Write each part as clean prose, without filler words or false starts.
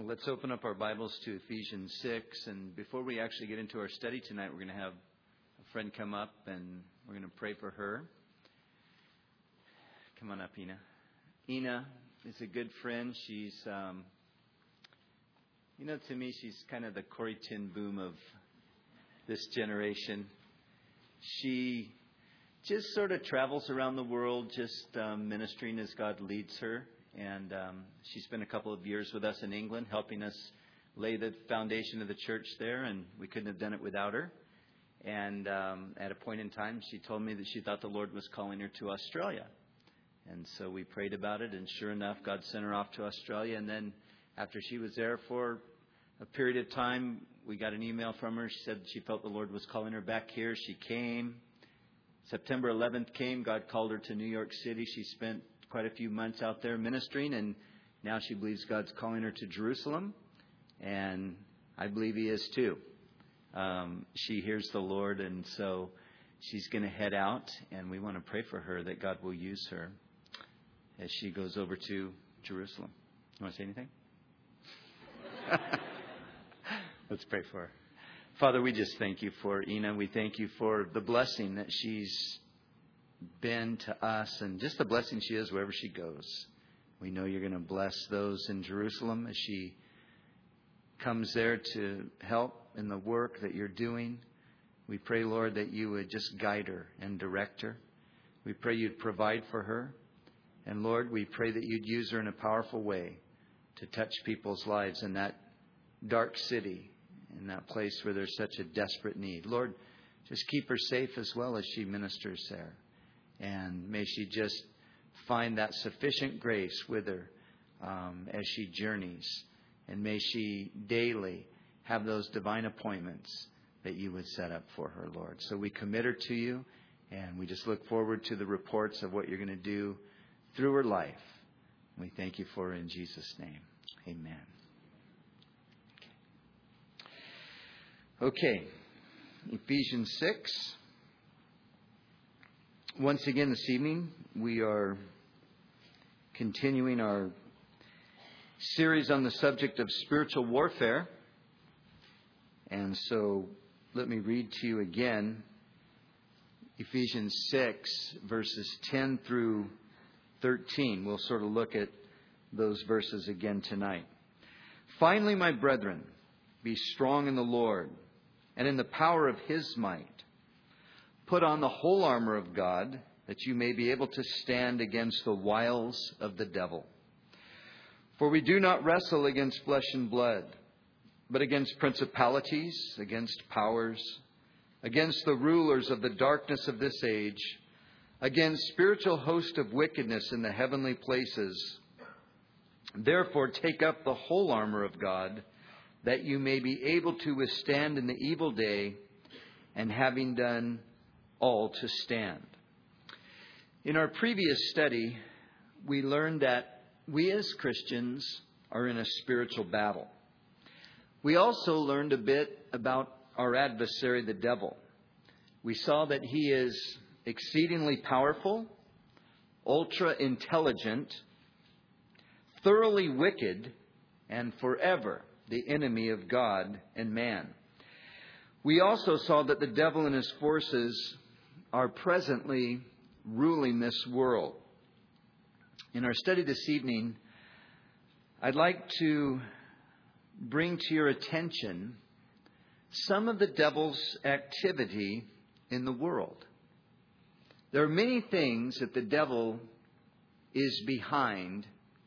Let's open up our Bibles to Ephesians 6. And before we actually get into our study tonight, we're going to have a friend come up and we're going to pray for her. Come on up, Ina. Ina is a good friend. She's, to me, she's kind of the Corrie ten Boom of this generation. She just sort of travels around the world, just ministering as God leads her. And she spent a couple of years with us in England, helping us lay the foundation of the church there. And we couldn't have done it without her. And at a point in time, she told me that she thought the Lord was calling her to Australia. And so we prayed about it. And sure enough, God sent her off to Australia. And then after she was there for a period of time, we got an email from her. She said she felt the Lord was calling her back here. She came. September 11th came. God called her to New York City. She spent quite a few months out there ministering, and now she believes God's calling her to Jerusalem, and I believe He is too. She hears the Lord, and so she's going to head out, and we want to pray for her that God will use her as she goes over to Jerusalem. You want to say anything? Let's pray for her. Father, we just thank you for Ina. We thank you for the blessing that she's been to us and just the blessing she is wherever she goes. We know you're going to bless those in Jerusalem as she comes there to help in the work that you're doing. We pray, Lord, that you would just guide her and direct her. We pray you'd provide for her. And Lord, we pray that you'd use her in a powerful way to touch people's lives in that dark city, in that place where there's such a desperate need. Lord, just keep her safe as well as she ministers there. And may she just find that sufficient grace with her as she journeys. And may she daily have those divine appointments that you would set up for her, Lord. So we commit her to you, and we just look forward to the reports of what you're going to do through her life. We thank you for her in Jesus' name. Amen. Okay. Ephesians 6. Once again this evening, we are continuing our series on the subject of spiritual warfare. And so let me read to you again Ephesians 6, verses 10 through 13. We'll sort of look at those verses again tonight. Finally, my brethren, be strong in the Lord and in the power of His might. Put on the whole armor of God, that you may be able to stand against the wiles of the devil. For we do not wrestle against flesh and blood, but against principalities, against powers, against the rulers of the darkness of this age, against spiritual hosts of wickedness in the heavenly places. Therefore, take up the whole armor of God, that you may be able to withstand in the evil day, and having done all to stand. In our previous study, we learned that we as Christians are in a spiritual battle. We also learned a bit about our adversary, the devil. We saw that he is exceedingly powerful, ultra intelligent, thoroughly wicked, and forever the enemy of God and man. We also saw that the devil and his forces are presently ruling this world. In our study this evening, I'd like to bring to your attention some of the devil's activity in the world. There are many things that the devil is behind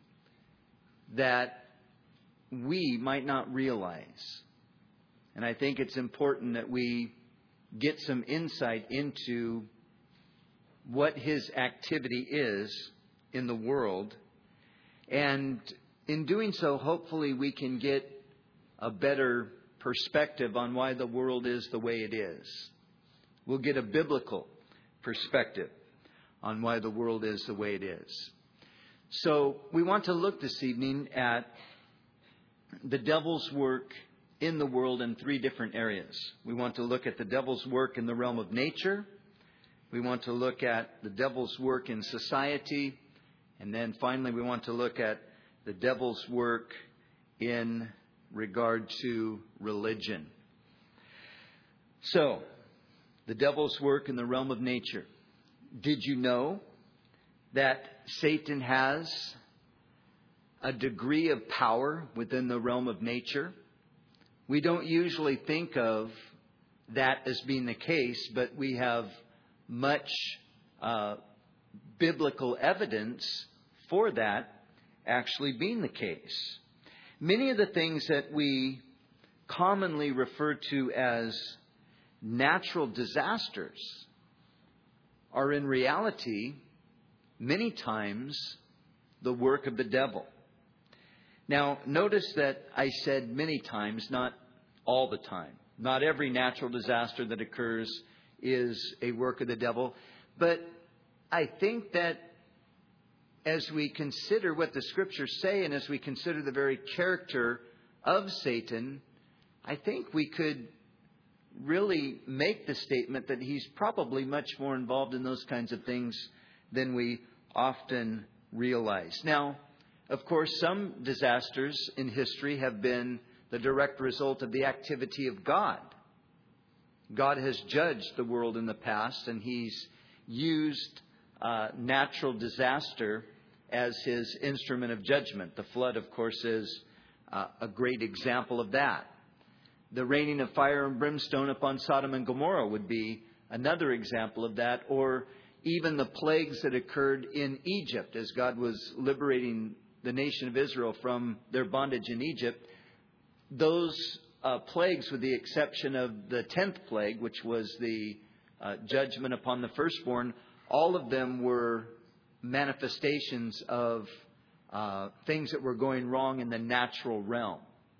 that we might not realize. And I think it's important that we get some insight into what his activity is in the world. And in doing so, hopefully we can get a better perspective on why the world is the way it is. We'll get a biblical perspective on why the world is the way it is. So we want to look this evening at the devil's work in the world in three different areas. We want to look at the devil's work in the realm of nature. We want to look at the devil's work in society. And then finally, we want to look at the devil's work in regard to religion. So, the devil's work in the realm of nature. Did you know that Satan has a degree of power within the realm of nature? We don't usually think of that as being the case, but we have much biblical evidence for that actually being the case. Many of the things that we commonly refer to as natural disasters are in reality many times the work of the devil. Now, notice that I said many times, not all the time. Not every natural disaster that occurs is a work of the devil. But I think that as we consider what the Scriptures say and as we consider the very character of Satan, I think we could really make the statement that he's probably much more involved in those kinds of things than we often realize. Now, of course, some disasters in history have been the direct result of the activity of God. God has judged the world in the past, and He's used natural disaster as His instrument of judgment. The flood, of course, is a great example of that. The raining of fire and brimstone upon Sodom and Gomorrah would be another example of that, or even the plagues that occurred in Egypt as God was liberating the nation of Israel from their bondage in Egypt. Those plagues, with the exception of the 10th plague, which was the judgment upon the firstborn, all of them were manifestations of things that were going wrong in the natural realm.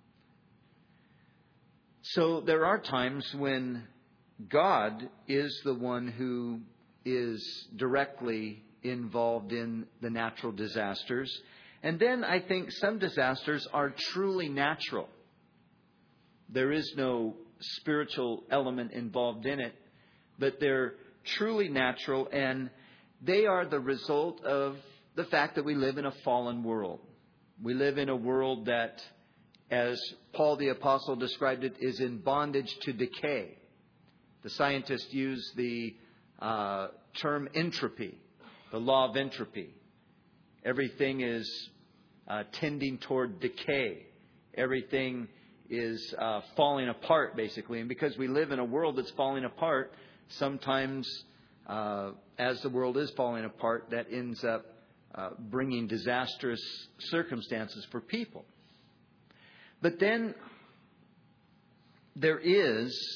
So there are times when God is the one who is directly involved in the natural disasters. And then I think some disasters are truly natural. There is no spiritual element involved in it, but they're truly natural, and they are the result of the fact that we live in a fallen world. We live in a world that, as Paul the Apostle described it, is in bondage to decay. The scientists use the term entropy, the law of entropy. Everything is tending toward decay. Everything is falling apart, basically. And because we live in a world that's falling apart, sometimes as the world is falling apart, that ends up bringing disastrous circumstances for people. But then there is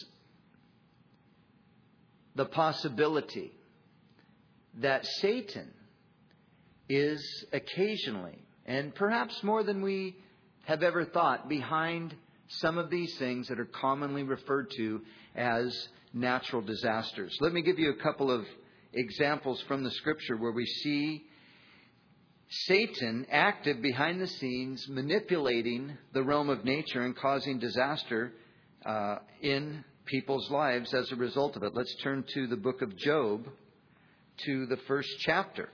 the possibility that Satan is occasionally, and perhaps more than we have ever thought, behind some of these things that are commonly referred to as natural disasters. Let me give you a couple of examples from the Scripture where we see Satan active behind the scenes, manipulating the realm of nature and causing disaster in people's lives as a result of it. Let's turn to the book of Job, to the first chapter.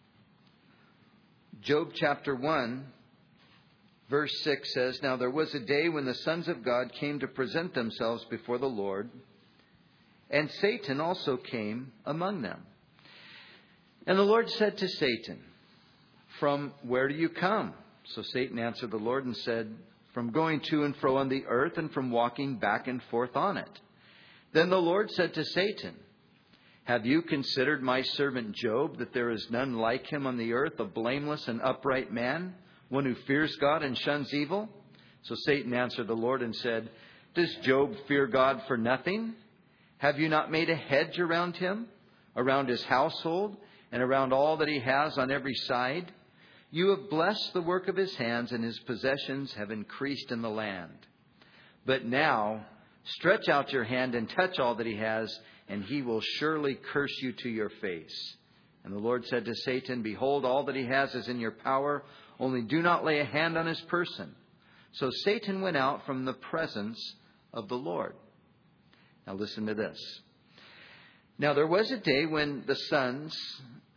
Job chapter 1, verse 6 says, "Now there was a day when the sons of God came to present themselves before the Lord, and Satan also came among them. And the Lord said to Satan, 'From where do you come?' So Satan answered the Lord and said, 'From going to and fro on the earth, and from walking back and forth on it.' Then the Lord said to Satan, 'Have you considered my servant Job, that there is none like him on the earth, a blameless and upright man, one who fears God and shuns evil?' So Satan answered the Lord and said, 'Does Job fear God for nothing? Have you not made a hedge around him, around his household, and around all that he has on every side? You have blessed the work of his hands, and his possessions have increased in the land. But now stretch out your hand and touch all that he has, and he will surely curse you to your face.' And the Lord said to Satan, 'Behold, all that he has is in your power, only do not lay a hand on his person.' So Satan went out from the presence of the Lord." Now listen to this. "Now there was a day when the sons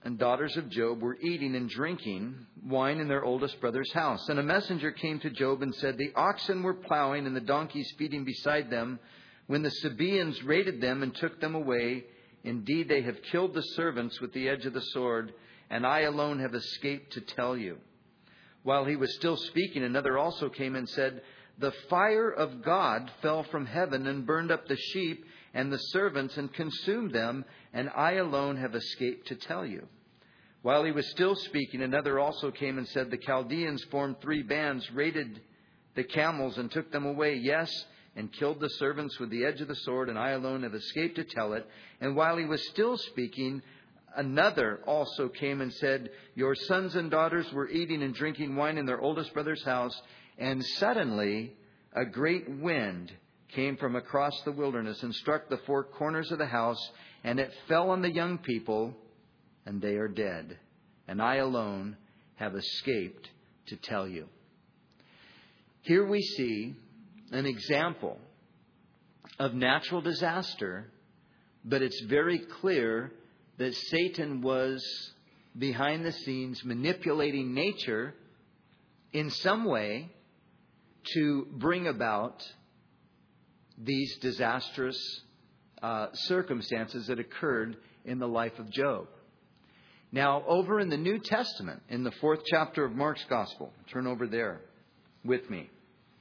and daughters of Job were eating and drinking wine in their oldest brother's house. And a messenger came to Job and said, the oxen were plowing and the donkeys feeding beside them when the Sabaeans raided them and took them away. Indeed, they have killed the servants with the edge of the sword, and I alone have escaped to tell you. While he was still speaking, another also came and said, the fire of God fell from heaven and burned up the sheep and the servants and consumed them, and I alone have escaped to tell you. While he was still speaking, another also came and said, the Chaldeans formed 3 bands, raided the camels and took them away, yes, and killed the servants with the edge of the sword, and I alone have escaped to tell it. And while he was still speaking, another also came and said, your sons and daughters were eating and drinking wine in their oldest brother's house, and suddenly a great wind came from across the wilderness and struck the 4 corners of the house, and it fell on the young people, and they are dead. And I alone have escaped to tell you. Here we see an example of natural disaster, but it's very clear that Satan was behind the scenes manipulating nature in some way to bring about these disastrous circumstances that occurred in the life of Job. Now, over in the New Testament, in the 4th chapter of Mark's Gospel, turn over there with me.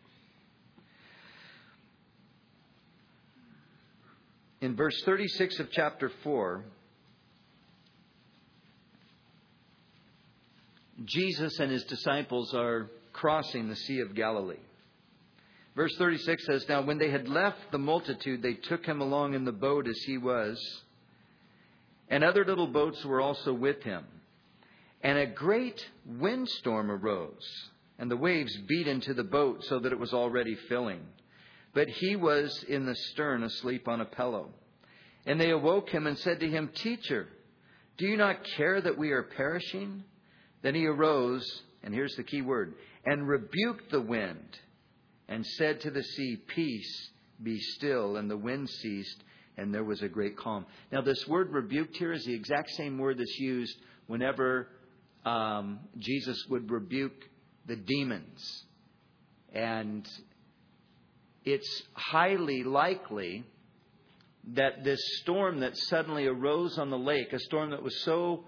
In verse 36 of chapter 4, Jesus and his disciples are crossing the Sea of Galilee. Verse 36 says, now when they had left the multitude, they took him along in the boat as he was, and other little boats were also with him. And a great windstorm arose, and the waves beat into the boat so that it was already filling. But he was in the stern, asleep on a pillow. And they awoke him and said to him, Teacher, do you not care that we are perishing? Then he arose, and here's the key word, and rebuked the wind, and said to the sea, Peace, be still. And the wind ceased, and there was a great calm. Now, this word rebuked here is the exact same word that's used whenever Jesus would rebuke the demons. And it's highly likely that this storm that suddenly arose on the lake, a storm that was so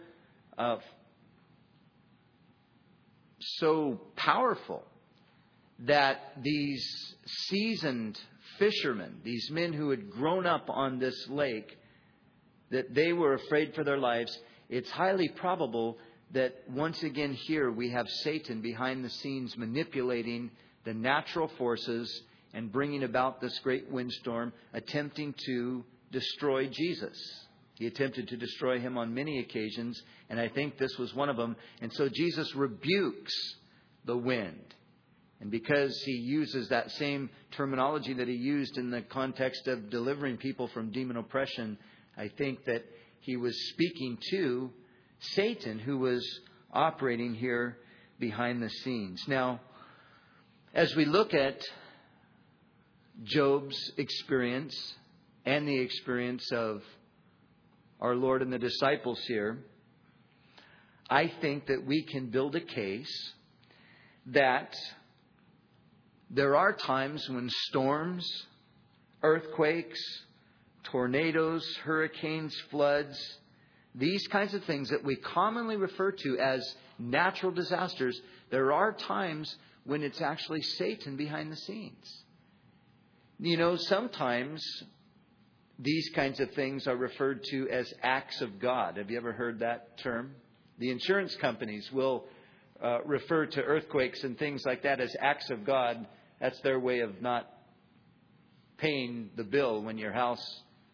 powerful that these seasoned fishermen, these men who had grown up on this lake, that they were afraid for their lives. It's highly probable that once again here we have Satan behind the scenes manipulating the natural forces and bringing about this great windstorm, attempting to destroy Jesus. He attempted to destroy him on many occasions, and I think this was one of them. And so Jesus rebukes the wind. And because he uses that same terminology that he used in the context of delivering people from demon oppression, I think that he was speaking to Satan, who was operating here behind the scenes. Now, as we look at Job's experience and the experience of our Lord and the disciples here, I think that we can build a case that there are times when storms, earthquakes, tornadoes, hurricanes, floods, these kinds of things that we commonly refer to as natural disasters, there are times when it's actually Satan behind the scenes. You know, sometimes these kinds of things are referred to as acts of God. Have you ever heard that term? The insurance companies will refer to earthquakes and things like that as acts of God. That's their way of not paying the bill when your house,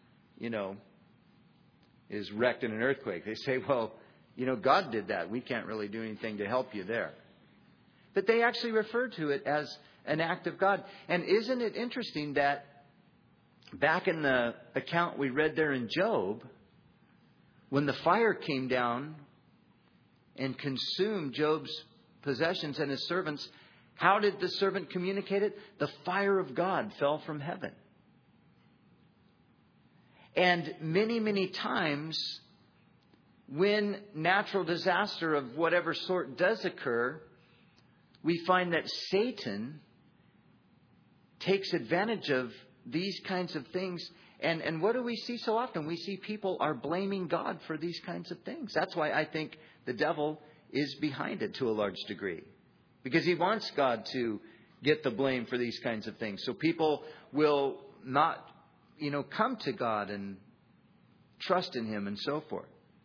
is wrecked in an earthquake. They say, well, God did that. We can't really do anything to help you there. But they actually refer to it as an act of God. And isn't it interesting that back in the account we read there in Job, when the fire came down and consumed Job's possessions and his servants, how did the servant communicate it? The fire of God fell from heaven. And many, many times when natural disaster of whatever sort does occur, we find that Satan takes advantage of these kinds of things. And what do we see so often? We see people are blaming God for these kinds of things. That's why I think the devil is behind it to a large degree. Because he wants God to get the blame for these kinds of things. So people will not, come to God and trust in Him and so forth.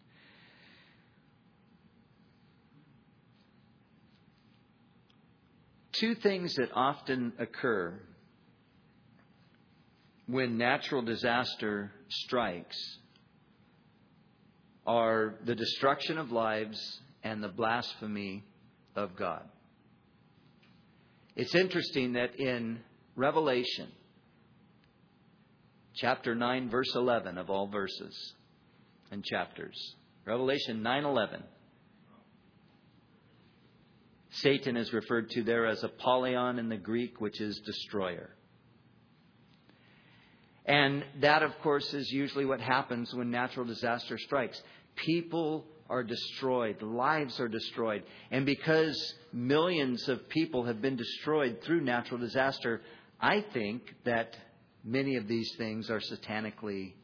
Two things that often occur when natural disaster strikes are the destruction of lives and the blasphemy of God. It's interesting that in Revelation, chapter 9, verse 11 of all verses and chapters, Revelation 9:11, Satan is referred to there as Apollyon in the Greek, which is destroyer. And that, of course, is usually what happens when natural disaster strikes. People are destroyed. Lives are destroyed. And because millions of people have been destroyed through natural disaster, I think that many of these things are satanically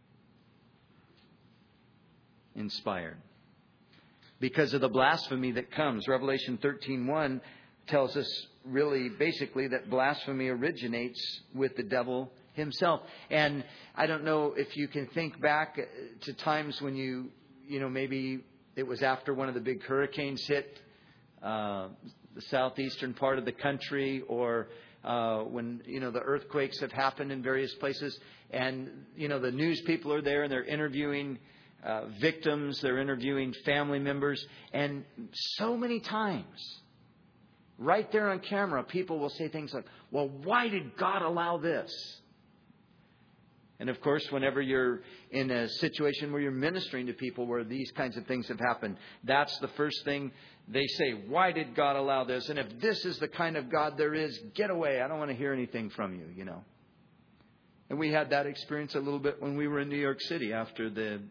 inspired. Because of the blasphemy that comes. Revelation 13:1 tells us really basically that blasphemy originates with the devil himself. And I don't know if you can think back to times when maybe it was after one of the big hurricanes hit the southeastern part of the country, or when, the earthquakes have happened in various places. And, the news people are there and they're interviewing victims, they're interviewing family members. And so many times, right there on camera, people will say things like, well, why did God allow this? And of course, whenever you're in a situation where you're ministering to people where these kinds of things have happened, that's the first thing they say. Why did God allow this? And if this is the kind of God there is, get away. I don't want to hear anything from you, And we had that experience a little bit when we were in New York City after the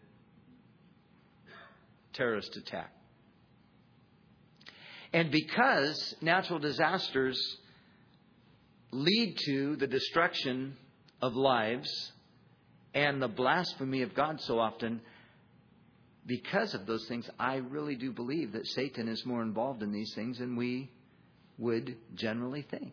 terrorist attack. And because natural disasters lead to the destruction of lives and the blasphemy of God so often, because of those things, I really do believe that Satan is more involved in these things than we would generally think.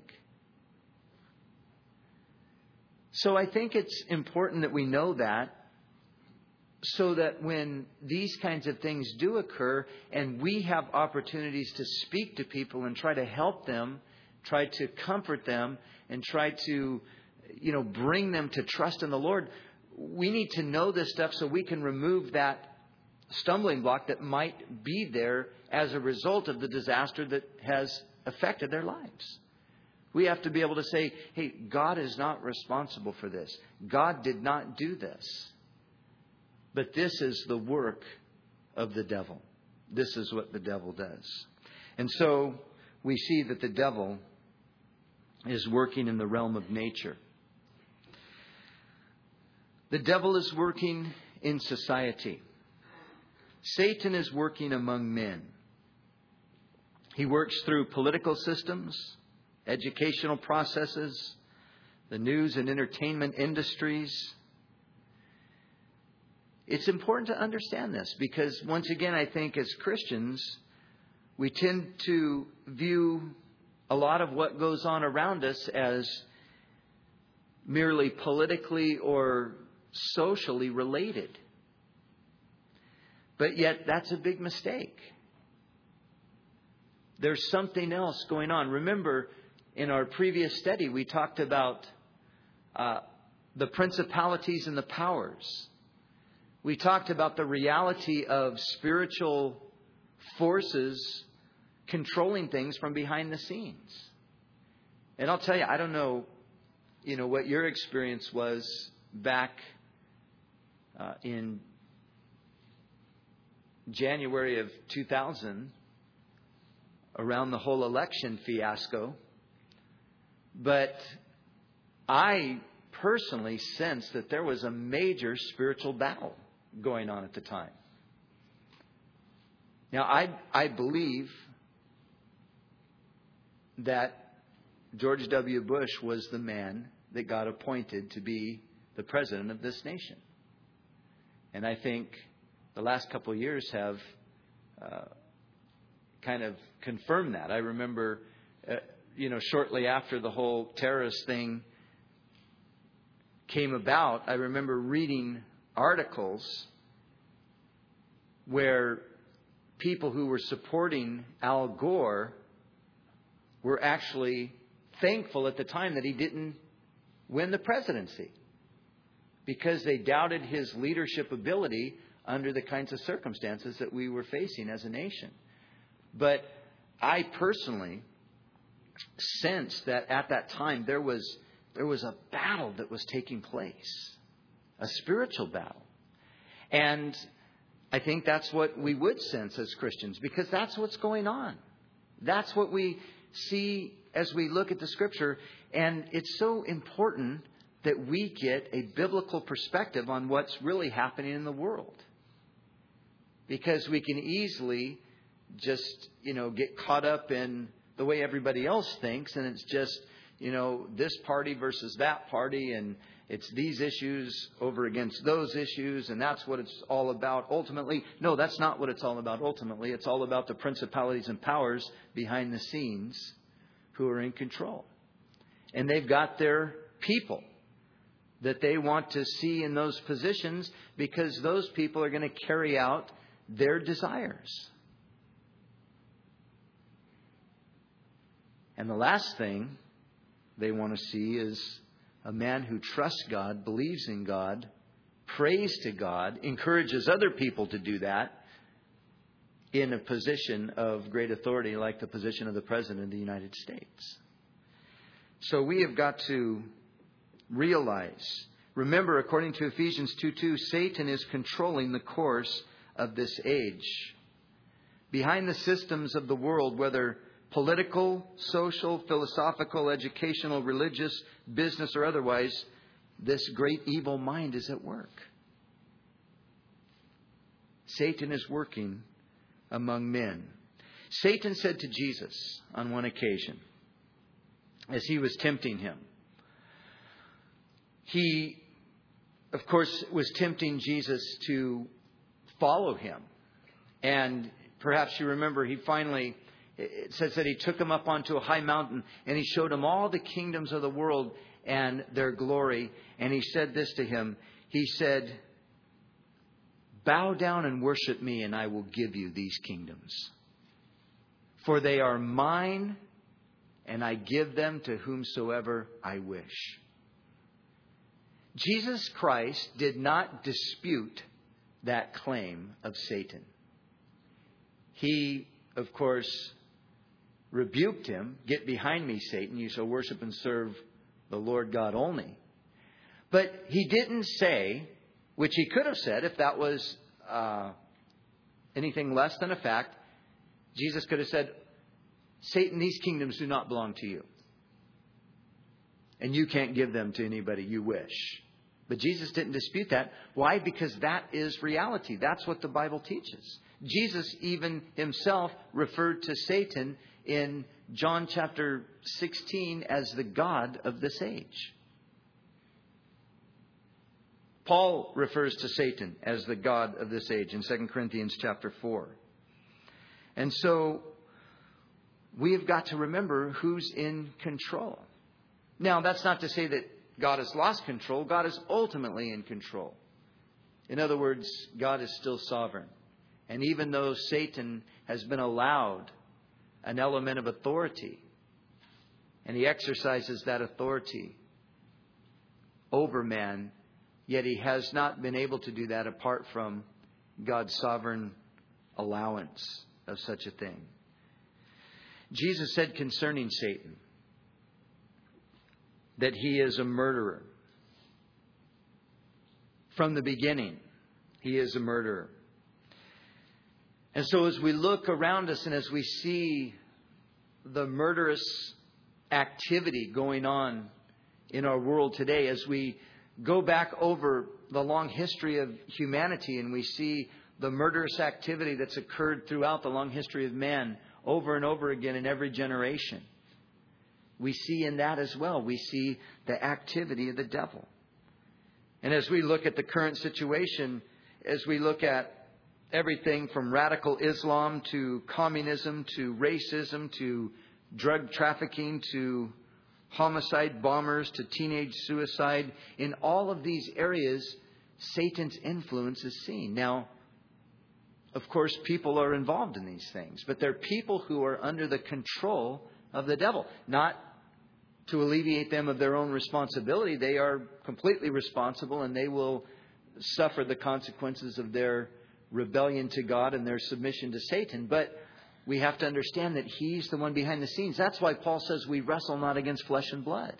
So I think it's important that we know that, so that when these kinds of things do occur and we have opportunities to speak to people and try to help them, try to comfort them, and try to, bring them to trust in the Lord, we need to know this stuff so we can remove that stumbling block that might be there as a result of the disaster that has affected their lives. We have to be able to say, hey, God is not responsible for this. God did not do this. But this is the work of the devil. This is what the devil does. And so we see that the devil is working in the realm of nature. The devil is working in society. Satan is working among men. He works through political systems, educational processes, the news and entertainment industries. It's important to understand this because, once again, I think as Christians, we tend to view a lot of what goes on around us as merely politically or socially related. But yet, that's a big mistake. There's something else going on. Remember, in our previous study, we talked about the principalities and the powers. We talked about the reality of spiritual forces controlling things from behind the scenes. And I'll tell you, I don't know, what your experience was back in January of 2000 around the whole election fiasco. But I personally sensed that there was a major spiritual battle going on at the time. Now, I believe that George W. Bush was the man that God appointed to be the president of this nation. And I think the last couple of years have kind of confirmed that. I remember, shortly after the whole terrorist thing came about, I remember reading articles where people who were supporting Al Gore were actually thankful at the time that he didn't win the presidency, because they doubted his leadership ability under the kinds of circumstances that we were facing as a nation. But I personally sensed that at that time there was a battle that was taking place, a spiritual battle. And I think that's what we would sense as Christians, because that's what's going on. That's what we see as we look at the Scripture. And it's so important that we get a biblical perspective on what's really happening in the world. Because we can easily just, get caught up in the way everybody else thinks. And it's just, this party versus that party. And it's these issues over against those issues. And that's what it's all about ultimately. No, that's not what it's all about ultimately. It's all about the principalities and powers behind the scenes who are in control. And they've got their people that they want to see in those positions, because those people are going to carry out their desires. And the last thing they want to see is a man who trusts God, believes in God, prays to God, encourages other people to do that in a position of great authority like the position of the President of the United States. So we have got to realize, remember, according to Ephesians 2:2, Satan is controlling the course of this age. Behind the systems of the world, whether political, social, philosophical, educational, religious, business, or otherwise, this great evil mind is at work. Satan is working among men. Satan said to Jesus on one occasion, as he was tempting him, he, of course, was tempting Jesus to follow him. And perhaps you remember, it says that he took him up onto a high mountain and he showed him all the kingdoms of the world and their glory. And he said this to him. He said, "Bow down and worship me, and I will give you these kingdoms. For they are mine, and I give them to whomsoever I wish." Jesus Christ did not dispute that claim of Satan. He, of course, rebuked him. "Get behind me, Satan. You shall worship and serve the Lord God only." But he didn't say, which he could have said if that was anything less than a fact, Jesus could have said, "Satan, these kingdoms do not belong to you. And you can't give them to anybody you wish." But Jesus didn't dispute that. Why? Because that is reality. That's what the Bible teaches. Jesus even himself referred to Satan in John chapter 16 as the god of this age. Paul refers to Satan as the god of this age in 2 Corinthians chapter 4. And so we have got to remember who's in control. Now, that's not to say that God has lost control. God is ultimately in control. In other words, God is still sovereign. And even though Satan has been allowed an element of authority, and he exercises that authority over man, yet he has not been able to do that apart from God's sovereign allowance of such a thing. Jesus said concerning Satan that he is a murderer. From the beginning, he is a murderer. And so as we look around us and as we see the murderous activity going on in our world today, as we go back over the long history of humanity and we see the murderous activity that's occurred throughout the long history of man over and over again in every generation. We see in that as well. We see the activity of the devil. And as we look at the current situation, as we look at everything from radical Islam to communism to racism to drug trafficking to homicide bombers to teenage suicide, in all of these areas, Satan's influence is seen. Now, of course, people are involved in these things, but they're people who are under the control of the devil. Not to alleviate them of their own responsibility. They are completely responsible, and they will suffer the consequences of their rebellion to God and their submission to Satan. But we have to understand that He's the one behind the scenes. That's why Paul says we wrestle not against flesh and blood.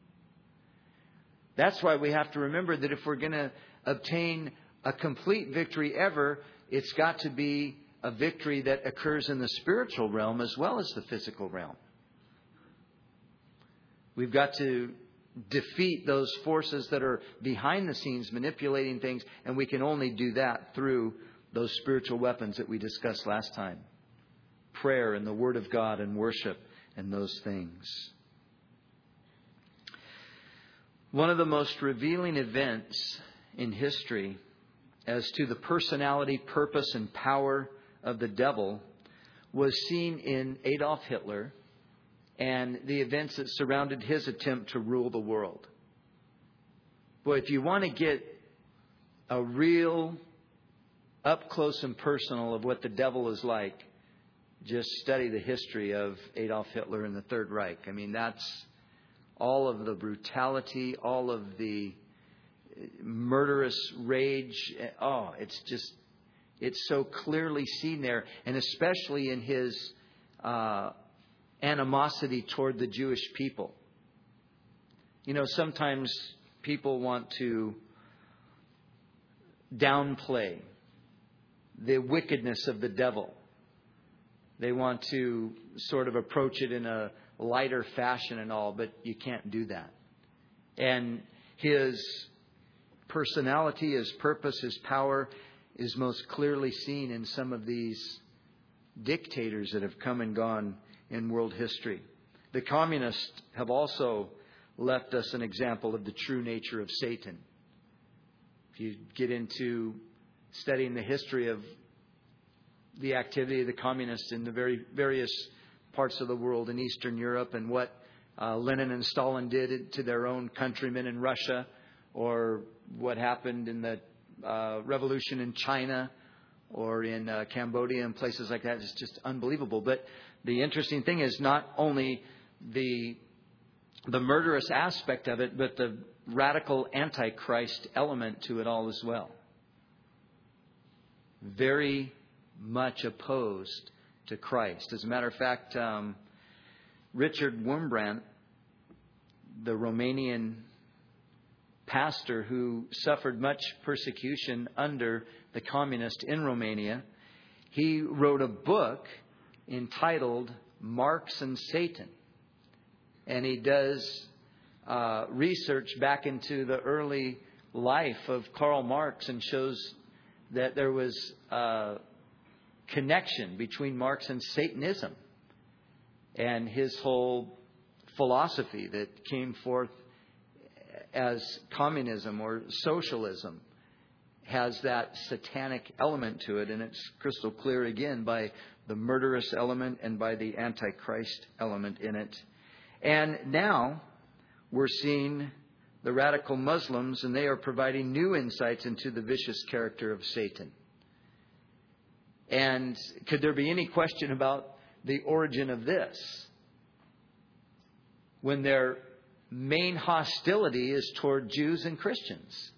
That's why we have to remember that if we're going to obtain a complete victory ever, it's got to be a victory that occurs in the spiritual realm as well as the physical realm. We've got to defeat those forces that are behind the scenes manipulating things, and we can only do that through those spiritual weapons that we discussed last time. Prayer and the Word of God and worship and those things. One of the most revealing events in history as to the personality, purpose, and power of the devil was seen in Adolf Hitler and the events that surrounded his attempt to rule the world. Boy, if you want to get a real up close and personal of what the devil is like, just study the history of Adolf Hitler and the Third Reich. I mean, that's all of the brutality, all of the murderous rage. Oh, it's so clearly seen there. And especially in his animosity toward the Jewish people. You know, sometimes people want to downplay the wickedness of the devil. They want to sort of approach it in a lighter fashion and all, but you can't do that. And his personality, his purpose, his power is most clearly seen in some of these dictators that have come and gone in world history. The communists have also left us an example of the true nature of Satan. If you get into studying the history of the activity of the communists in the very various parts of the world in Eastern Europe and what Lenin and Stalin did to their own countrymen in Russia, or what happened in the revolution in China or in Cambodia and places like that, is just unbelievable. But the interesting thing is not only the murderous aspect of it, but the radical antichrist element to it all as well. Very much opposed to Christ. As a matter of fact, Richard Wurmbrand, the Romanian pastor who suffered much persecution under the communists in Romania, he wrote a book entitled Marx and Satan. And he does research back into the early life of Karl Marx and shows that there was a connection between Marx and Satanism and his whole philosophy that came forth as communism or socialism has that satanic element to it, and it's crystal clear again by the murderous element and by the antichrist element in it. And now we're seeing the radical Muslims, and they are providing new insights into the vicious character of Satan. And could there be any question about the origin of this? When their main hostility is toward Jews and Christians.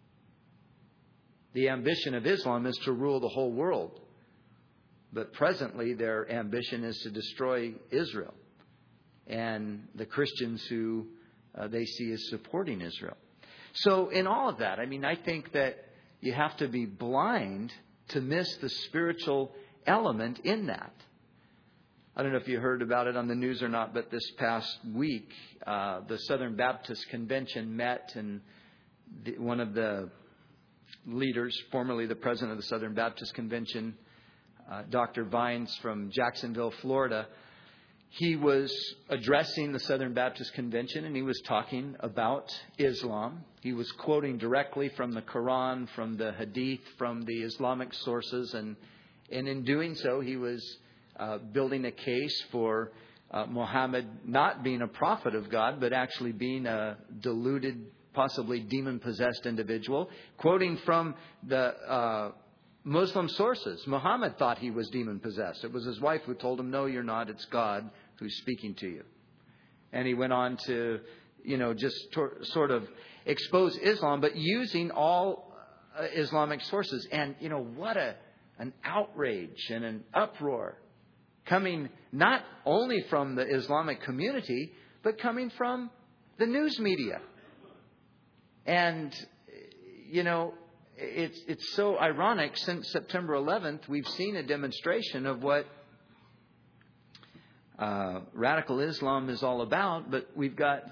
The ambition of Islam is to rule the whole world. But presently their ambition is to destroy Israel and the Christians who they see as supporting Israel. So in all of that, I mean, I think that you have to be blind to miss the spiritual element in that. I don't know if you heard about it on the news or not, but this past week, the Southern Baptist Convention met, and one of the leaders, formerly the president of the Southern Baptist Convention, Dr. Vines from Jacksonville, Florida. He was addressing the Southern Baptist Convention, and he was talking about Islam. He was quoting directly from the Quran, from the Hadith, from the Islamic sources. And in doing so, he was building a case for Muhammad not being a prophet of God, but actually being a deluded, possibly demon-possessed individual. Quoting from the Muslim sources, Muhammad thought he was demon-possessed. It was his wife who told him, "No, you're not. It's God who's speaking to you." And he went on to, just sort of expose Islam, but using all Islamic sources. And, what an outrage and an uproar coming not only from the Islamic community, but coming from the news media. And, it's so ironic. Since September 11th, we've seen a demonstration of what radical Islam is all about, but we've got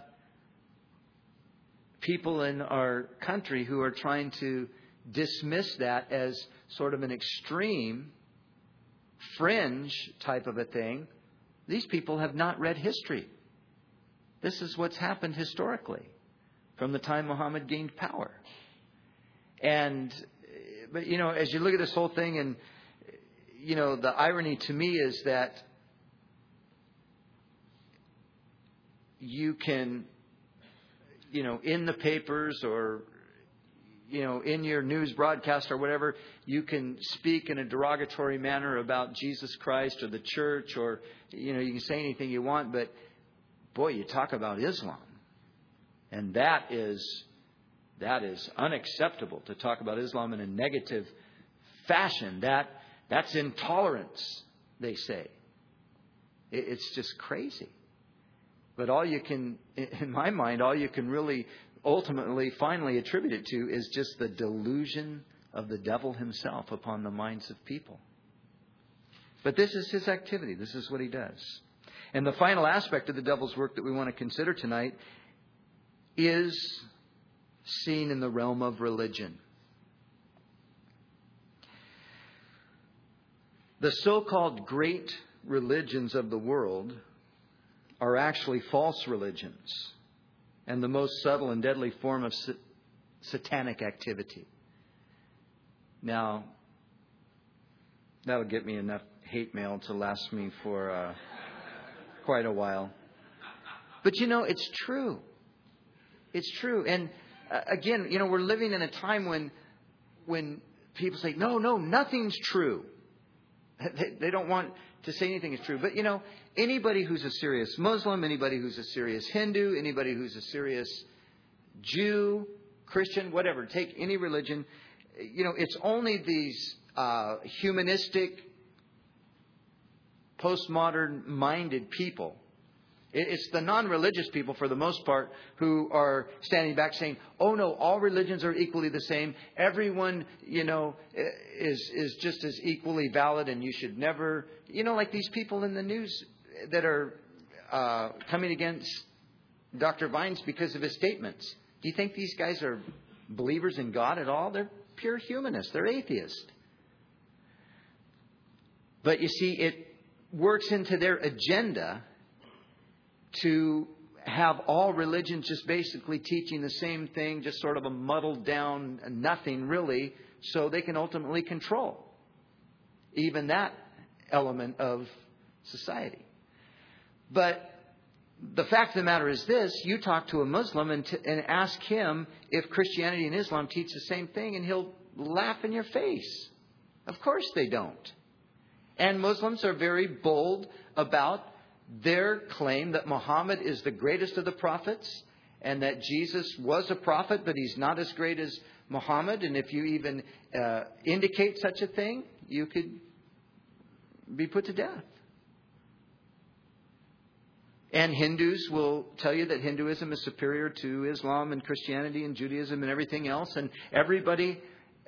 people in our country who are trying to dismiss that as sort of an extreme, fringe type of a thing. These people have not read history. This is what's happened historically from the time Muhammad gained power. But as you look at this whole thing, and, the irony to me is that you can, in the papers or, in your news broadcast or whatever, you can speak in a derogatory manner about Jesus Christ or the church, or, you can say anything you want. But, boy, you talk about Islam. And that is unacceptable, to talk about Islam in a negative fashion. That's intolerance, they say. It's just crazy. But in my mind, all you can really ultimately, finally attribute it to is just the delusion of the devil himself upon the minds of people. But this is his activity. This is what he does. And the final aspect of the devil's work that we want to consider tonight is seen in the realm of religion. The so-called great religions of the world are actually false religions and the most subtle and deadly form of satanic activity. Now, that would get me enough hate mail to last me for quite a while. But it's true. It's true. And again, we're living in a time when people say, no, nothing's true. They don't want to say anything is true. But, anybody who's a serious Muslim, anybody who's a serious Hindu, anybody who's a serious Jew, Christian, whatever, take any religion, it's only these humanistic, postmodern-minded people. It's the non-religious people, for the most part, who are standing back saying, "Oh no, all religions are equally the same. Everyone, is just as equally valid, and you should never," like these people in the news that are coming against Dr. Vines because of his statements. Do you think these guys are believers in God at all? They're pure humanists. They're atheists. But you see, it works into their agenda to have all religions just basically teaching the same thing, just sort of a muddled down nothing really, so they can ultimately control even that element of society. But the fact of the matter is this: you talk to a Muslim and ask him if Christianity and Islam teach the same thing, and he'll laugh in your face. Of course they don't. And Muslims are very bold about their claim that Muhammad is the greatest of the prophets, and that Jesus was a prophet, but he's not as great as Muhammad. And if you even indicate such a thing, you could be put to death. And Hindus will tell you that Hinduism is superior to Islam and Christianity and Judaism and everything else. And everybody,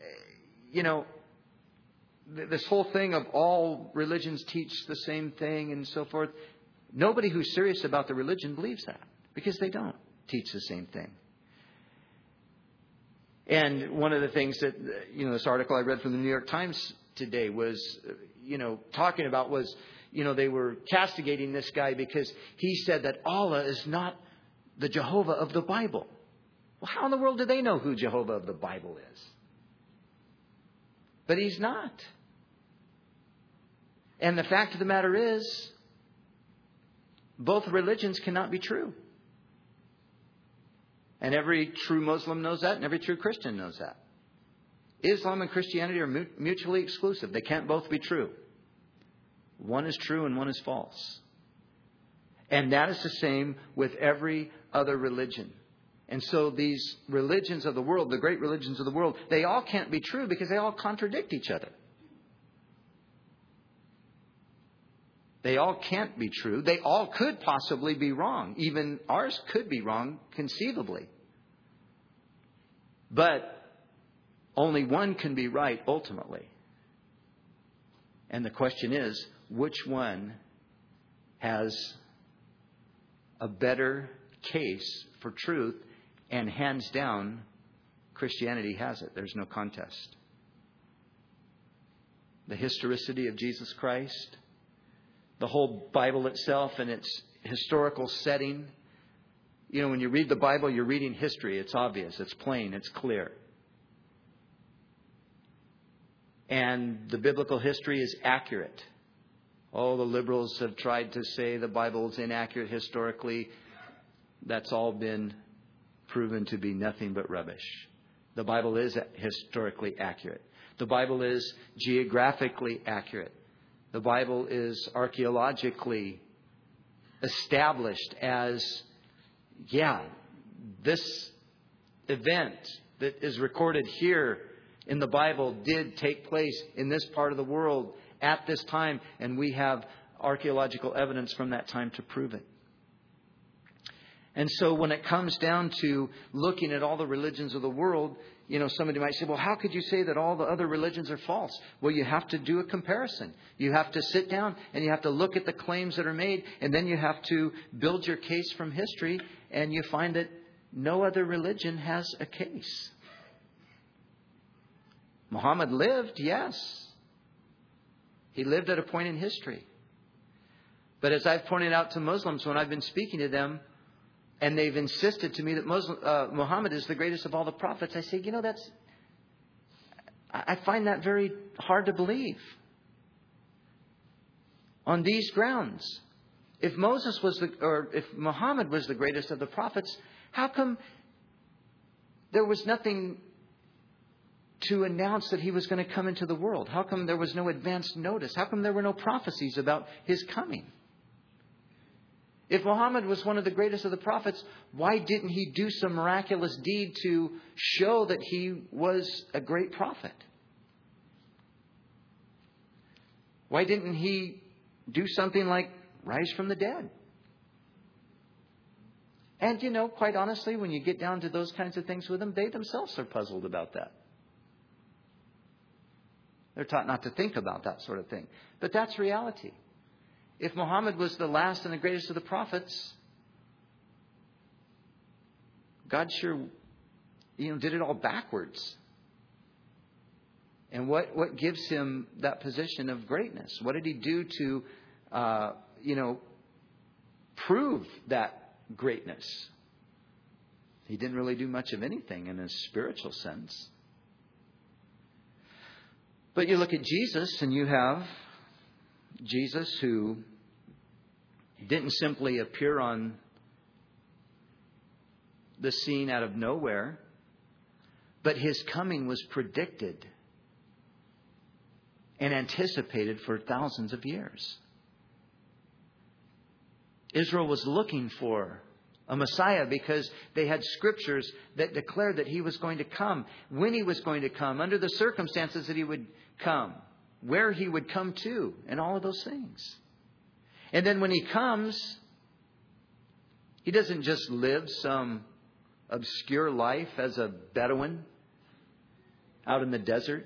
this whole thing of all religions teach the same thing and so forth. Nobody who's serious about the religion believes that, because they don't teach the same thing. And one of the things that, this article I read from the New York Times today was, talking about was, they were castigating this guy because he said that Allah is not the Jehovah of the Bible. Well, how in the world do they know who Jehovah of the Bible is? But He's not. And the fact of the matter is, both religions cannot be true. And every true Muslim knows that, and every true Christian knows that. Islam and Christianity are mutually exclusive. They can't both be true. One is true and one is false. And that is the same with every other religion. And so these religions of the world, the great religions of the world, they all can't be true because they all contradict each other. They all can't be true. They all could possibly be wrong. Even ours could be wrong, conceivably. But only one can be right ultimately. And the question is, which one has a better case for truth? And hands down, Christianity has it. There's no contest. The historicity of Jesus Christ, the whole Bible itself and its historical setting. When you read the Bible, you're reading history. It's obvious. It's plain. It's clear. And the biblical history is accurate. Oh, the liberals have tried to say the Bible is inaccurate historically. That's all been proven to be nothing but rubbish. The Bible is historically accurate. The Bible is geographically accurate. The Bible is archaeologically established as, this event that is recorded here in the Bible did take place in this part of the world at this time, and we have archaeological evidence from that time to prove it. And so when it comes down to looking at all the religions of the world, somebody might say, well, how could you say that all the other religions are false? Well, you have to do a comparison. You have to sit down and you have to look at the claims that are made, and then you have to build your case from history, and you find that no other religion has a case. Muhammad lived, yes. He lived at a point in history. But as I've pointed out to Muslims when I've been speaking to them, and they've insisted to me that Muhammad is the greatest of all the prophets, I say, I find that very hard to believe. On these grounds, if Muhammad was the greatest of the prophets, how come there was nothing to announce that he was going to come into the world? How come there was no advance notice? How come there were no prophecies about his coming? If Muhammad was one of the greatest of the prophets, why didn't he do some miraculous deed to show that he was a great prophet? Why didn't he do something like rise from the dead? And quite honestly, when you get down to those kinds of things with them, they themselves are puzzled about that. They're taught not to think about that sort of thing. But that's reality. If Muhammad was the last and the greatest of the prophets, God sure, did it all backwards. And what gives him that position of greatness? What did he do to, prove that greatness? He didn't really do much of anything in a spiritual sense. But you look at Jesus, and you have Jesus who didn't simply appear on the scene out of nowhere, but his coming was predicted and anticipated for thousands of years. Israel was looking for a Messiah because they had scriptures that declared that he was going to come, when he was going to come, under the circumstances that he would come, where he would come to, and all of those things. And then when he comes, he doesn't just live some obscure life as a Bedouin out in the desert,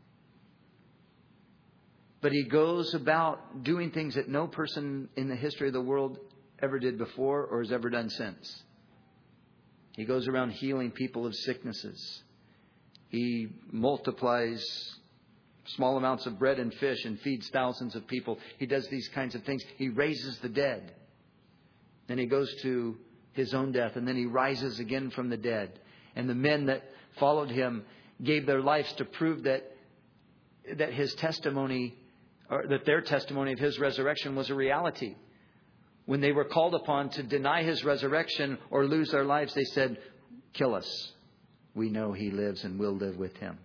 but he goes about doing things that no person in the history of the world ever did before or has ever done since. He goes around healing people of sicknesses. He multiplies small amounts of bread and fish and feeds thousands of people. He does these kinds of things. He raises the dead. Then he goes to his own death, and then he rises again from the dead. And the men that followed him gave their lives to prove that his testimony, or that their testimony of his resurrection was a reality. When they were called upon to deny his resurrection or lose their lives, they said, "Kill us. We know he lives and will live with him."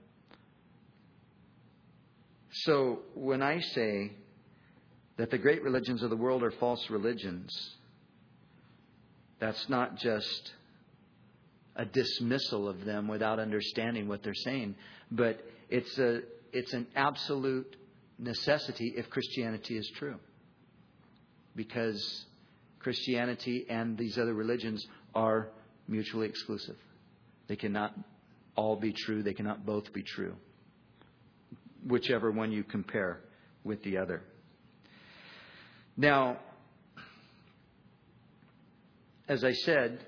So when I say that the great religions of the world are false religions, that's not just a dismissal of them without understanding what they're saying, but it's an absolute necessity if Christianity is true. Because Christianity and these other religions are mutually exclusive. They cannot all be true. They cannot both be true. Whichever one you compare with the other. Now, as I said,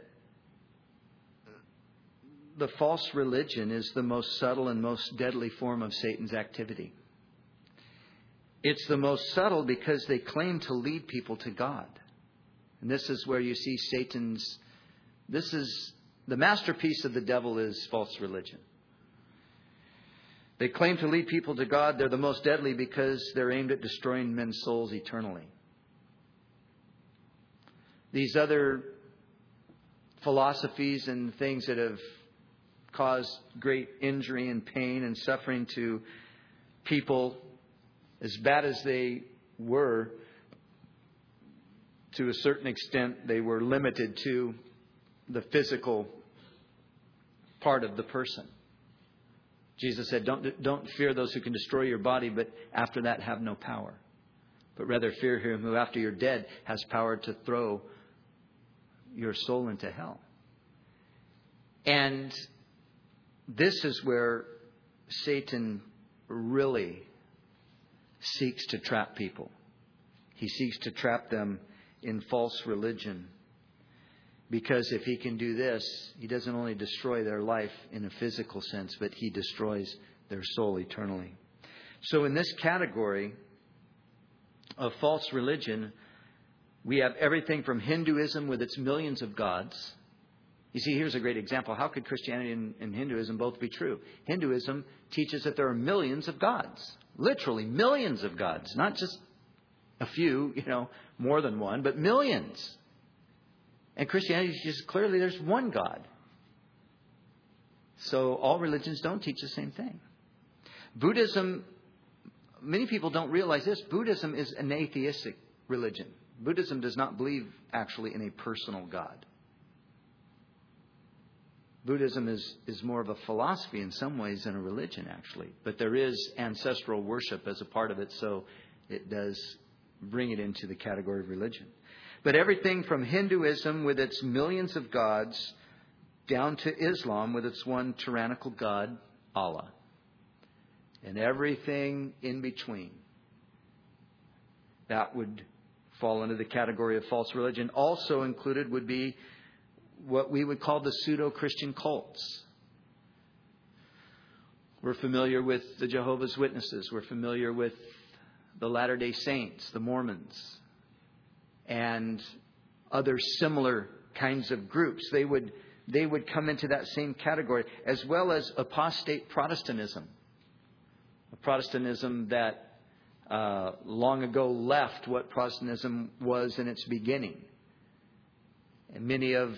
the false religion is the most subtle and most deadly form of Satan's activity. It's the most subtle because they claim to lead people to God. And this is where you see this is the masterpiece of the devil, is false religion. They claim to lead people to God. They're the most deadly because they're aimed at destroying men's souls eternally. These other philosophies and things that have caused great injury and pain and suffering to people, as bad as they were, to a certain extent, they were limited to the physical part of the person. Jesus said, don't fear those who can destroy your body, but after that have no power. But rather fear him who after you're dead has power to throw your soul into hell. And this is where Satan really seeks to trap people. He seeks to trap them in false religion. Because if he can do this, he doesn't only destroy their life in a physical sense, but he destroys their soul eternally. So in this category of false religion, we have everything from Hinduism with its millions of gods. You see, here's a great example. How could Christianity and Hinduism both be true? Hinduism teaches that there are millions of gods. Literally millions of gods. Not just a few, more than one, but millions. And Christianity teaches clearly there's one God. So all religions don't teach the same thing. Buddhism, many people don't realize this. Buddhism is an atheistic religion. Buddhism does not believe actually in a personal God. Buddhism is more of a philosophy in some ways than a religion, actually. But there is ancestral worship as a part of it, so it does bring it into the category of religion. But everything from Hinduism with its millions of gods down to Islam with its one tyrannical God, Allah. And everything in between. That would fall into the category of false religion. Also included would be what we would call the pseudo-Christian cults. We're familiar with the Jehovah's Witnesses. We're familiar with the Latter-day Saints, the Mormons, and other similar kinds of groups. They would come into that same category, as well as apostate Protestantism. A Protestantism that long ago left what Protestantism was in its beginning. And many of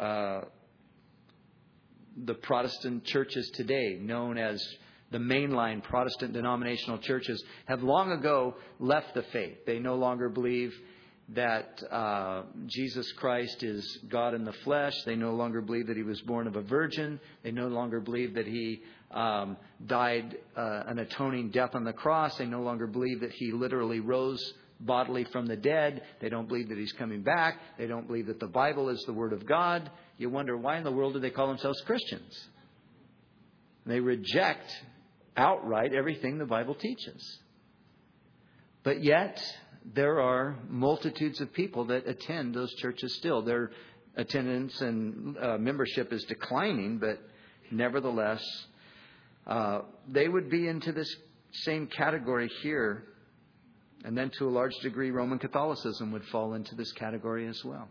the Protestant churches today, known as the mainline Protestant denominational churches, have long ago left the faith. They no longer believe that Jesus Christ is God in the flesh. They no longer believe that he was born of a virgin. They no longer believe that he died an atoning death on the cross. They no longer believe that he literally rose bodily from the dead. They don't believe that he's coming back. They don't believe that the Bible is the Word of God. You wonder, why in the world do they call themselves Christians? They reject outright everything the Bible teaches. But yet, there are multitudes of people that attend those churches still. Their attendance and membership is declining, but nevertheless, they would be into this same category here. And then to a large degree, Roman Catholicism would fall into this category as well.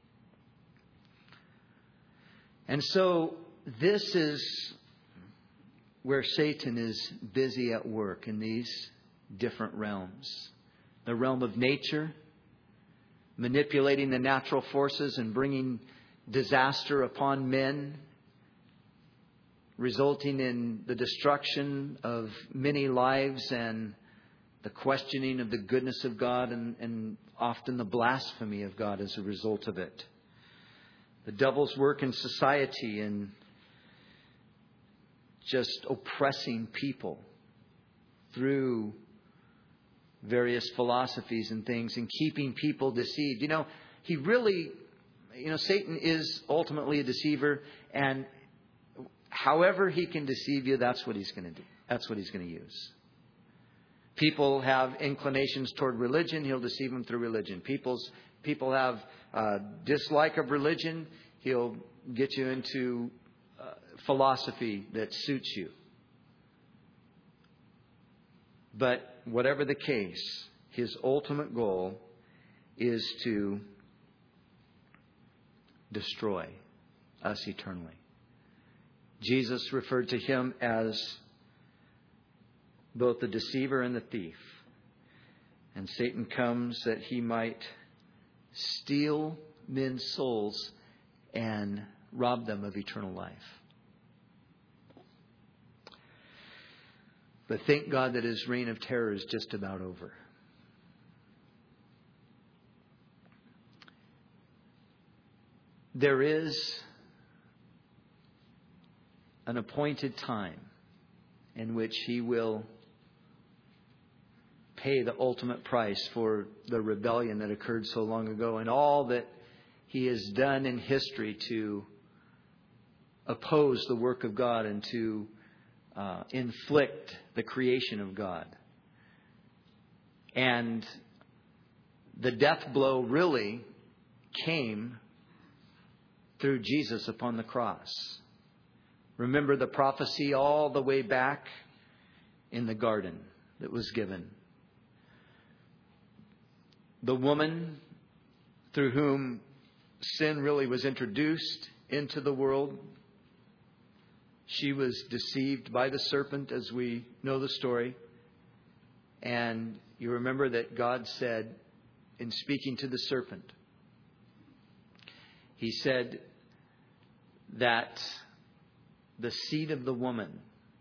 And so this is where Satan is busy at work in these different realms. The realm of nature, manipulating the natural forces and bringing disaster upon men, resulting in the destruction of many lives and the questioning of the goodness of God and often the blasphemy of God as a result of it. The devil's work in society and just oppressing people through various philosophies and things and keeping people deceived. Satan is ultimately a deceiver, and however he can deceive you, that's what he's going to do. That's what he's going to use. People have inclinations toward religion. He'll deceive them through religion. People have dislike of religion. He'll get you into philosophy that suits you. But whatever the case, his ultimate goal is to destroy us eternally. Jesus referred to him as both the deceiver and the thief. And Satan comes that he might steal men's souls and rob them of eternal life. But thank God that his reign of terror is just about over. There is an appointed time in which he will pay the ultimate price for the rebellion that occurred so long ago and all that he has done in history to oppose the work of God and to inflict the creation of God. And the death blow really came through Jesus upon the cross. Remember the prophecy all the way back in the garden that was given. The woman through whom sin really was introduced into the world, she was deceived by the serpent, as we know the story. And you remember that God said, in speaking to the serpent, he said that the seed of the woman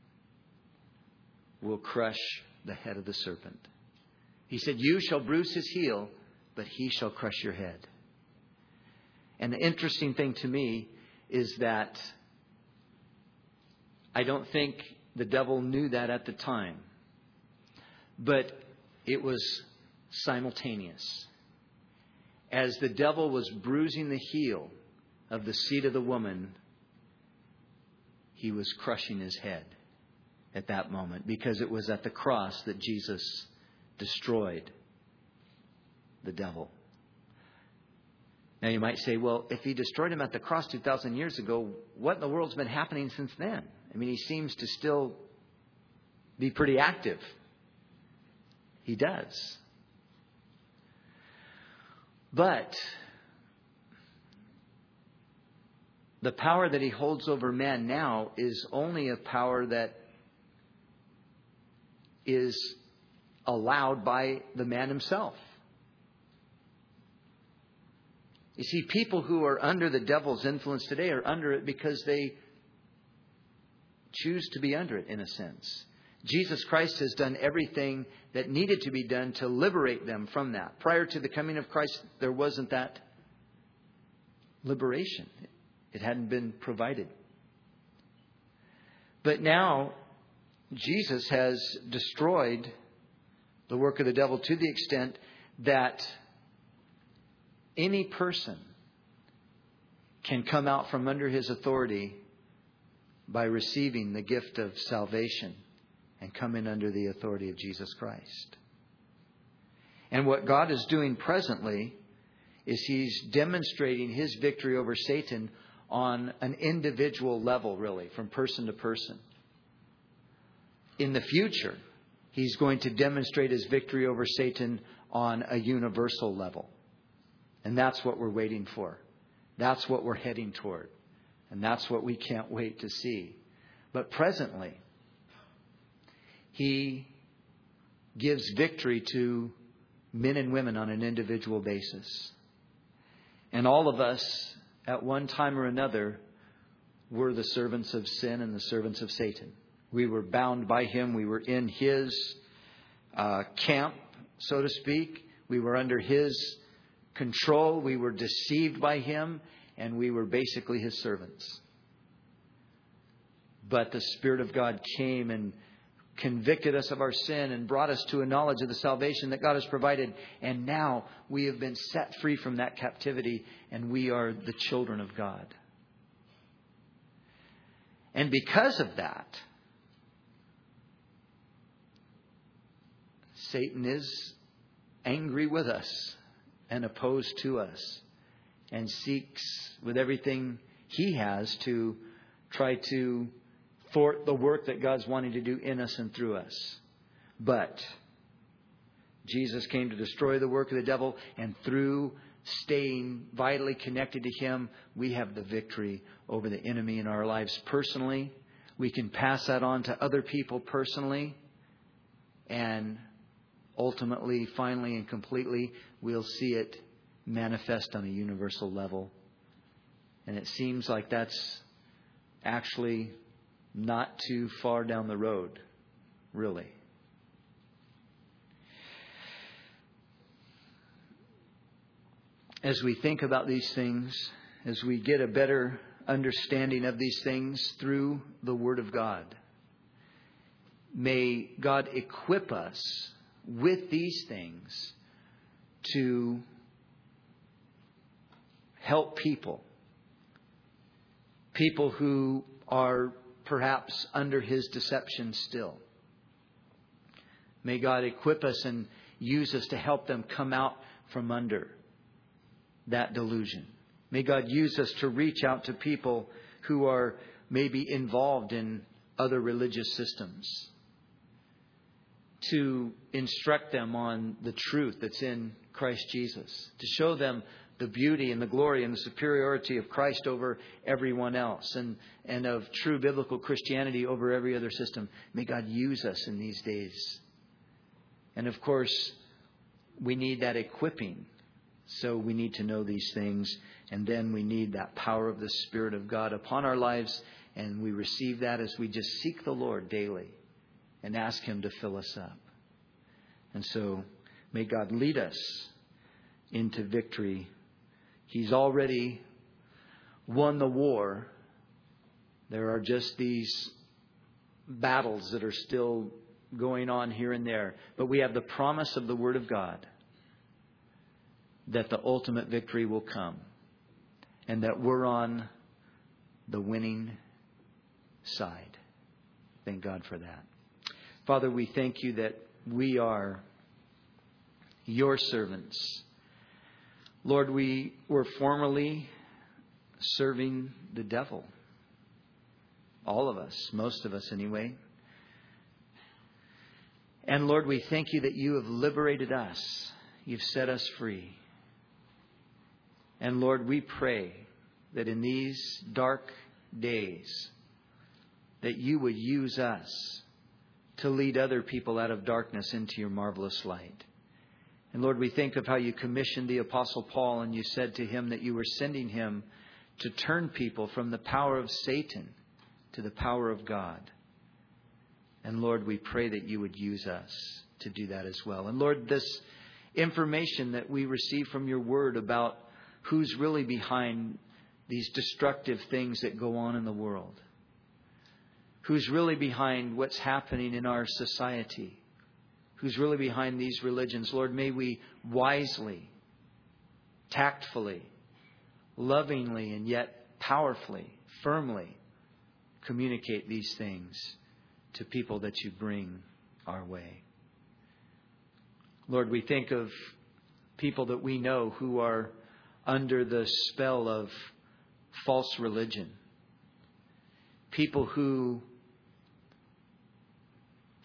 will crush the head of the serpent. He said, you shall bruise his heel, but he shall crush your head. And the interesting thing to me is that I don't think the devil knew that at the time. But it was simultaneous. As the devil was bruising the heel of the seed of the woman, he was crushing his head at that moment, because it was at the cross that Jesus destroyed the devil. Now you might say, well, if he destroyed him at the cross 2,000 years ago, what in the world's been happening since then? I mean, he seems to still be pretty active. He does. But the power that he holds over man now is only a power that is allowed by the man himself. You see, people who are under the devil's influence today are under it because they choose to be under it, in a sense. Jesus Christ has done everything that needed to be done to liberate them from that. Prior to the coming of Christ, there wasn't that liberation. It hadn't been provided. But now, Jesus has destroyed the work of the devil to the extent that any person can come out from under his authority by receiving the gift of salvation and come in under the authority of Jesus Christ. And what God is doing presently is He's demonstrating His victory over Satan on an individual level, really, from person to person. in the future, He's going to demonstrate His victory over Satan on a universal level. And that's what we're waiting for. That's what we're heading toward. And that's what we can't wait to see. But presently, He gives victory to men and women on an individual basis. And all of us, at one time or another, were the servants of sin and the servants of Satan. We were bound by him. We were in his camp, so to speak. We were under his control. We were deceived by him. And we were basically his servants. But the Spirit of God came and convicted us of our sin and brought us to a knowledge of the salvation that God has provided. And now we have been set free from that captivity, and we are the children of God. And because of that, Satan is angry with us and opposed to us and seeks with everything he has to try to thwart the work that God's wanting to do in us and through us. But Jesus came to destroy the work of the devil, and through staying vitally connected to Him, we have the victory over the enemy in our lives personally. We can pass that on to other people personally, and ultimately, finally, and completely, we'll see it manifest on a universal level. And it seems like that's actually not too far down the road, really. As we think about these things, as we get a better understanding of these things through the Word of God, may God equip us with these things to help people who are perhaps under his deception still. May God equip us and use us to help them come out from under that delusion. May God use us to reach out to people who are maybe involved in other religious systems, to instruct them on the truth that's in Christ Jesus, to show them the beauty and the glory and the superiority of Christ over everyone else, and of true biblical Christianity over every other system. May God use us in these days. And of course, we need that equipping. So we need to know these things, and then we need that power of the Spirit of God upon our lives, and we receive that as we just seek the Lord daily and ask Him to fill us up. And so may God lead us into victory. He's already won the war. There are just these battles that are still going on here and there. But we have the promise of the Word of God that the ultimate victory will come, and that we're on the winning side. Thank God for that. Father, we thank You that we are Your servants. Lord, we were formerly serving the devil. All of us, most of us anyway. And Lord, we thank You that You have liberated us. You've set us free. And Lord, we pray that in these dark days, that You would use us to lead other people out of darkness into Your marvelous light. And Lord, we think of how You commissioned the Apostle Paul, and You said to him that You were sending him to turn people from the power of Satan to the power of God. And Lord, we pray that You would use us to do that as well. And Lord, this information that we receive from Your Word about who's really behind these destructive things that go on in the world, who's really behind what's happening in our society, who's really behind these religions. Lord, may we wisely, tactfully, lovingly, and yet powerfully, firmly communicate these things to people that You bring our way. Lord, we think of people that we know who are under the spell of false religion. People who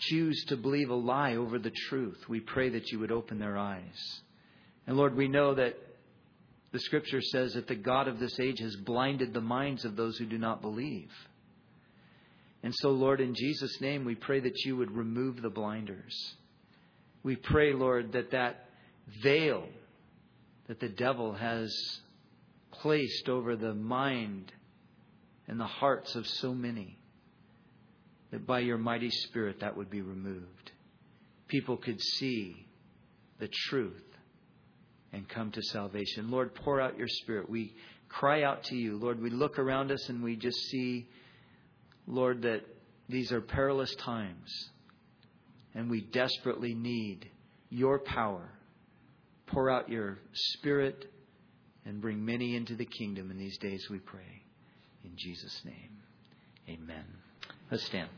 choose to believe a lie over the truth. We pray that you would open their eyes. And Lord, we know that the Scripture says that the God of this age has blinded the minds of those who do not believe. And so, Lord, in Jesus' name, we pray that you would remove the blinders. We pray, Lord, that veil that the devil has placed over the mind and the hearts of so many, that by your mighty Spirit that would be removed. People could see the truth and come to salvation. Lord, pour out your Spirit. We cry out to you. Lord, we look around us and we just see, Lord, that these are perilous times and we desperately need your power. Pour out your Spirit and bring many into the kingdom in these days, we pray. In Jesus' name, amen. Let's stand.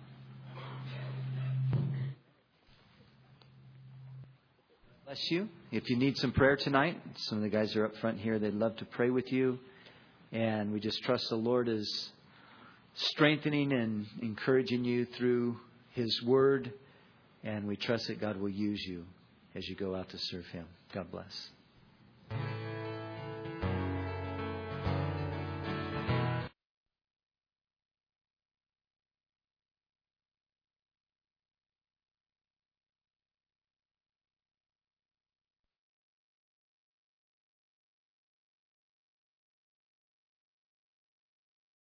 Bless you. If you need some prayer tonight, some of the guys are up front here. They'd love to pray with you. And we just trust the Lord is strengthening and encouraging you through His Word. And we trust that God will use you as you go out to serve Him. God bless.